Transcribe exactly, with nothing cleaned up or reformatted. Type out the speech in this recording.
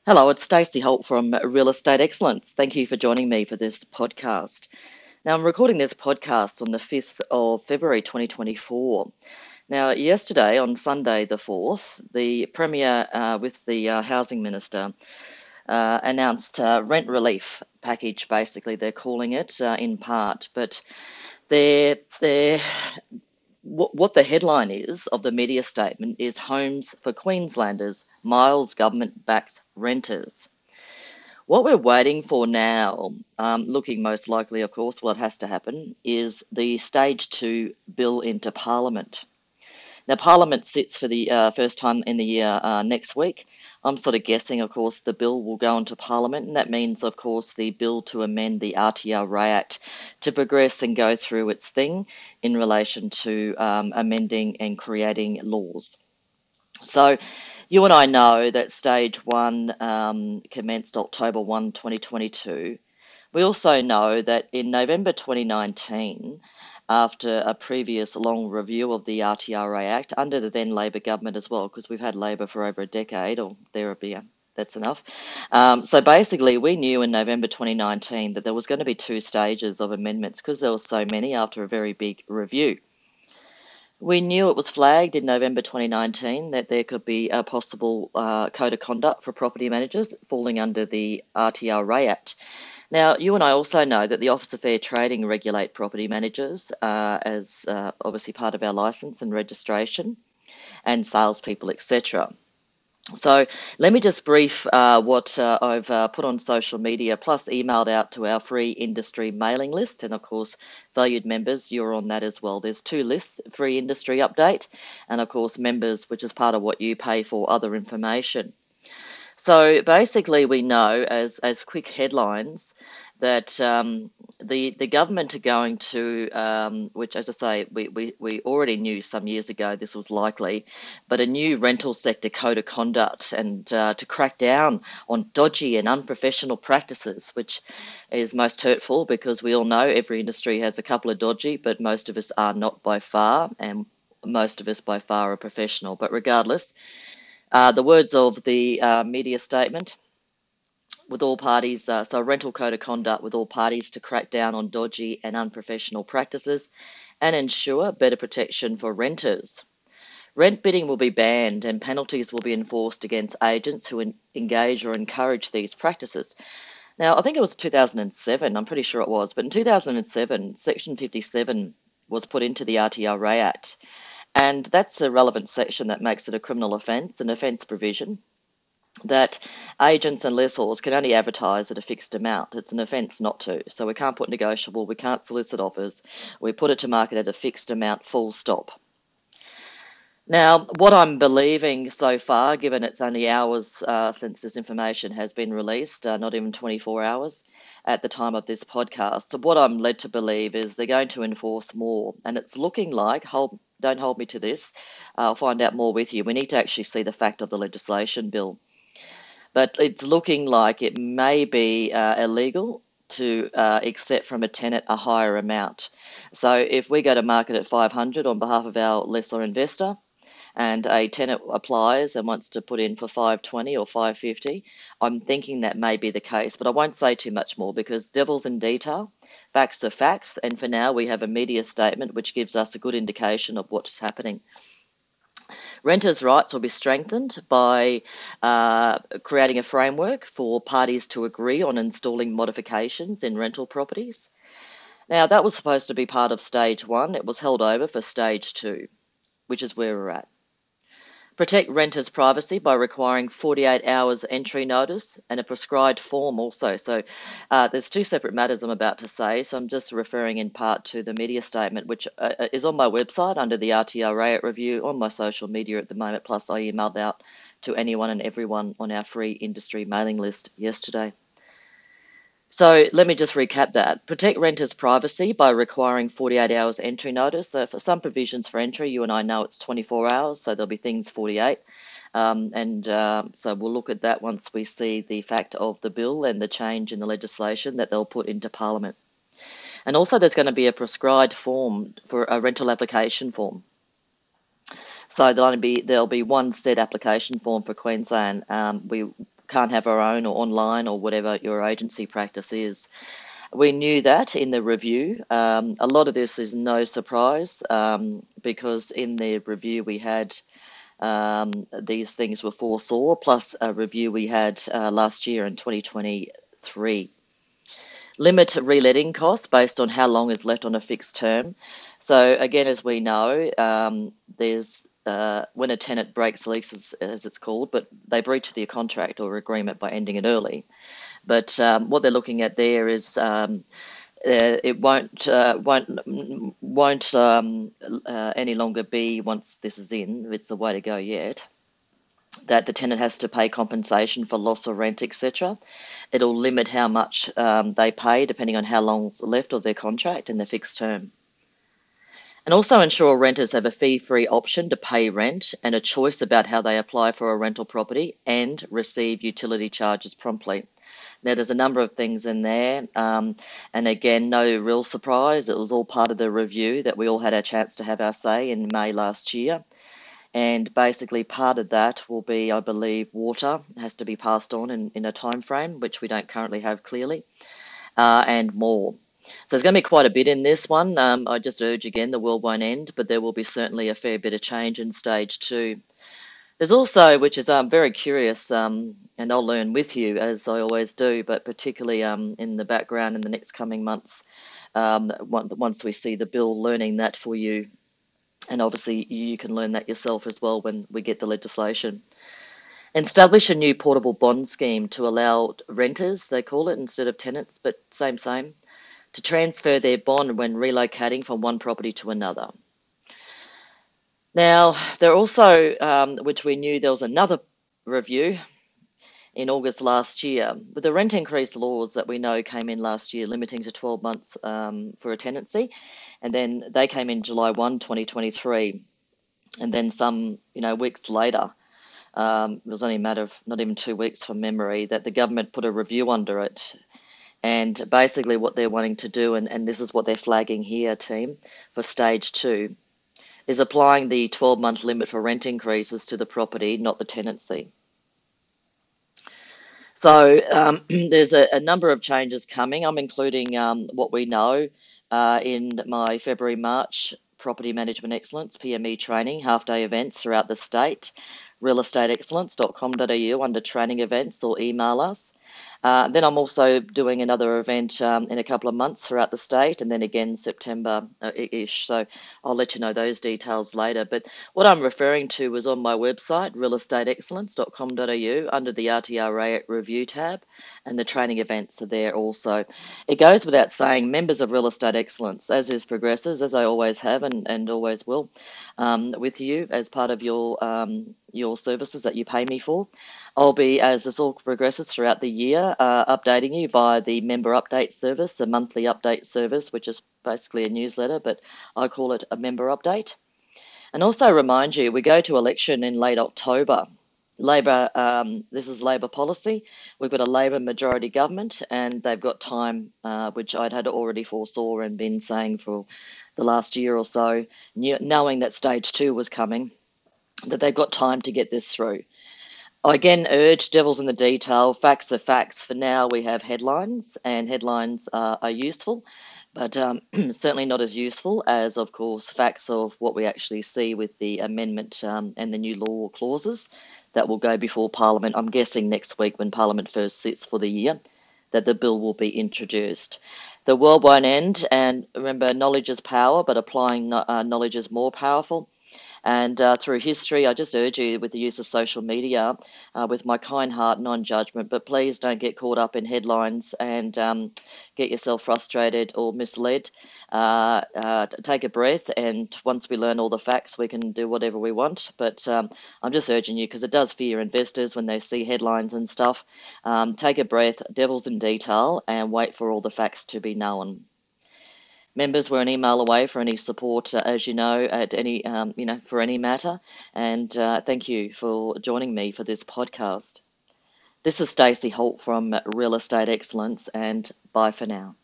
Hello, it's Stacey Holt from Real Estate Excellence. Thank you for joining me for this podcast. Now, I'm recording this podcast on the fifth of February twenty twenty-four. Now, yesterday, on Sunday the fourth, the Premier, uh, with the uh, Housing Minister, uh, announced a rent relief package, basically, they're calling it, uh, in part. But they're, they're what, what the headline is of the media statement is Homes for Queenslanders, Miles Government backs renters. What we're waiting for now, um, looking most likely, of course, well, it has to happen, is the stage two bill into Parliament. Now, Parliament sits for the uh, first time in the year uh, next week. I'm sort of guessing, of course, the bill will go into Parliament, and that means, of course, the bill to amend the R T R A Act to progress and go through its thing in relation to um, amending and creating laws. So you and I know that stage one um, commenced October first, twenty twenty-two. We also know that in November twenty nineteen, after a previous long review of the R T R A Act under the then Labor government as well, because we've had Labor for over a decade, or there be a, that's enough. Um, so basically, we knew in November twenty nineteen that there was going to be two stages of amendments because there were so many after a very big review. We knew it was flagged in November twenty nineteen that there could be a possible uh, code of conduct for property managers falling under the R T R A Act. Now, you and I also know that the Office of Fair Trading regulate property managers uh, as uh, obviously part of our licence and registration, and salespeople, et cetera. So let me just brief uh, what uh, I've uh, put on social media, plus emailed out to our free industry mailing list. And of course, valued members, you're on that as well. There's two lists, free industry update, and of course, members, which is part of what you pay for other information. So basically, we know as as quick headlines that um, the the government are going to, um, which as I say, we, we, we already knew some years ago this was likely, but a new rental sector code of conduct and uh, to crack down on dodgy and unprofessional practices, which is most hurtful because we all know every industry has a couple of dodgy, but most of us are not by far, and most of us by far are professional. But regardless, uh, the words of the uh, media statement with all parties, uh, so a rental code of conduct with all parties to crack down on dodgy and unprofessional practices and ensure better protection for renters. Rent bidding will be banned and penalties will be enforced against agents who en- engage or encourage these practices. Now, I think it was two thousand seven, I'm pretty sure it was, but in two thousand seven, Section fifty-seven was put into the R T R A Act. And that's the relevant section that makes it a criminal offence, an offence provision, that agents and lessors can only advertise at a fixed amount. It's an offence not to. So we can't put negotiable, we can't solicit offers. We put it to market at a fixed amount, full stop. Now, what I'm believing so far, given it's only hours uh, since this information has been released, uh, not even twenty-four hours at the time of this podcast, what I'm led to believe is they're going to enforce more. And it's looking like, hold, don't hold me to this, I'll find out more with you. We need to actually see the fact of the legislation bill. But it's looking like it may be uh, illegal to uh, accept from a tenant a higher amount. So if we go to market at five hundred on behalf of our lessor investor, and a tenant applies and wants to put in for five twenty or five fifty, I'm thinking that may be the case, but I won't say too much more because devil's in detail, facts are facts, and for now we have a media statement which gives us a good indication of what's happening. Renters' rights will be strengthened by uh, creating a framework for parties to agree on installing modifications in rental properties. Now, that was supposed to be part of stage one. It was held over for stage two, which is where we're at. Protect renters' privacy by requiring forty-eight hours entry notice and a prescribed form also. So uh, there's two separate matters I'm about to say, so I'm just referring in part to the media statement, which uh, is on my website under the R T R A review, on my social media at the moment, plus I emailed out to anyone and everyone on our free industry mailing list yesterday. So let me just recap that. Protect renters' privacy by requiring forty-eight hours entry notice. So for some provisions for entry, you and I know it's twenty-four hours, so there'll be things forty-eight. Um, and uh, so we'll look at that once we see the fact of the bill and the change in the legislation that they'll put into Parliament. And also there's going to be a prescribed form for a rental application form. So there'll, only be, there'll be one set application form for Queensland. Um, we can't have our own or online or whatever your agency practice is. We knew that in the review. Um, a lot of this is no surprise um, because in the review we had um, these things were foresaw, plus a review we had uh, last year in twenty twenty-three. Limit reletting costs based on how long is left on a fixed term. So again, as we know, um, there's uh, when a tenant breaks leases, as it's called, but they breach their contract or agreement by ending it early. But um, what they're looking at there is um, uh, it won't uh, won't won't um, uh, any longer be, once this is in, it's the way to go yet, that the tenant has to pay compensation for loss of rent, et cetera. It'll limit how much um, they pay depending on how long's left of their contract and their fixed term. And also ensure renters have a fee-free option to pay rent and a choice about how they apply for a rental property and receive utility charges promptly. Now, there's a number of things in there, um, and again, no real surprise. It was all part of the review that we all had a chance to have our say in May last year. And basically part of that will be, I believe, water has to be passed on in, in a time frame, which we don't currently have clearly, uh, and more. So there's going to be quite a bit in this one. Um, I just urge again, the world won't end, but there will be certainly a fair bit of change in stage two. There's also, which is um, very curious, um, and I'll learn with you as I always do, but particularly um, in the background in the next coming months, um, once we see the bill, learning that for you. And obviously you can learn that yourself as well when we get the legislation. Establish a new portable bond scheme to allow renters, they call it, instead of tenants, but same, same, to transfer their bond when relocating from one property to another. Now, there also, um, which we knew there was another review in August last year, with the rent increase laws that we know came in last year, limiting to twelve months um, for a tenancy, and then they came in July first, twenty twenty-three, and then some, you know, weeks later, um, it was only a matter of not even two weeks from memory, that the government put a review under it. And basically what they're wanting to do, and, and this is what they're flagging here, team, for stage two, is applying the twelve-month limit for rent increases to the property, not the tenancy. So um, there's a, a number of changes coming. I'm including um, what we know uh, in my February, March Property Management Excellence, P M E training, half-day events throughout the state, real estate excellence dot com dot a u under training events, or email us. Uh, then I'm also doing another event um, in a couple of months throughout the state, and then again September-ish. So I'll let you know those details later. But what I'm referring to was on my website, real estate excellence dot com dot a u, under the R T R A review tab, and the training events are there also. It goes without saying, members of Real Estate Excellence, as is Progressors, as I always have and, and always will, um, with you as part of your um, your services that you pay me for. I'll be, as this all progresses throughout the year, uh, updating you via the member update service, the monthly update service, which is basically a newsletter, but I call it a member update. And also remind you, we go to election in late October. Labor, um, this is Labor policy. We've got a Labor majority government, and they've got time, uh, which I'd had already foresaw and been saying for the last year or so, knowing that stage two was coming, that they've got time to get this through. I again urge, devil's in the detail, facts are facts. For now, we have headlines, and headlines uh, are useful, but um, certainly not as useful as, of course, facts of what we actually see with the amendment um, and the new law clauses that will go before Parliament. I'm guessing next week, when Parliament first sits for the year, that the bill will be introduced. The world won't end, and remember, knowledge is power, but applying uh, knowledge is more powerful. And uh, through history, I just urge you with the use of social media, uh, with my kind heart, non-judgment, but please don't get caught up in headlines and um, get yourself frustrated or misled. Uh, uh, take a breath, and once we learn all the facts, we can do whatever we want. But um, I'm just urging you, because it does fear investors when they see headlines and stuff. Um, take a breath, devil's in detail, and wait for all the facts to be known. Members, we're an email away for any support, uh, as you know, at any, um, you know, for any matter. And uh, thank you for joining me for this podcast. This is Stacey Holt from Real Estate Excellence, and bye for now.